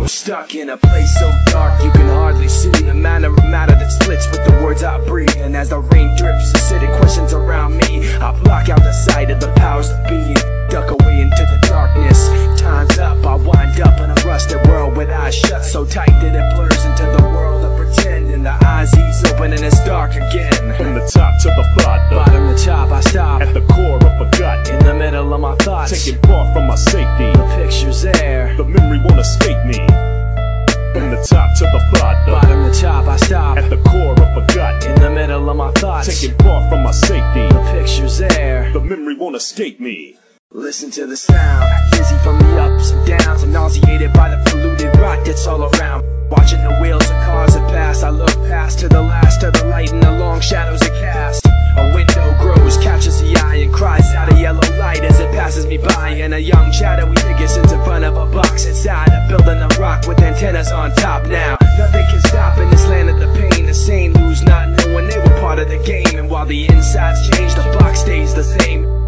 Stuck in a place so dark you can hardly see the manner of matter that splits with the words I breathe. And as the rain drips, acidic questions around me, I block out the sight of the powers that be and duck away into the darkness. Time's up, I wind up in a rusted world with eyes shut so tight that it blurs into the world of pretend. And the eyes ease open and it's dark again. From the top to the bottom to top, I stop at the core of a gut, in the middle of my thoughts, taking far from my safety. The picture's there, the memory won't escape me. From the top to the bottom to top, I stop at the core of a gut, in the middle of my thoughts, taking far from my safety. The picture's there, the memory won't escape me. Listen to the sound, dizzy from the ups and downs, and nauseated by the polluted rot that's all around. Watching the wheels of cars that pass, I look past to the last of the light and the long shadows it casts. A window grows, captures the eye and cries out a yellow light as it passes me by. And a young shadowy figure sits in front of a box inside a building of rock with antennas on top. Now nothing can stop in this land of the pain. The sane lose not knowing they were part of the game. And while the insides change, the box stays the same.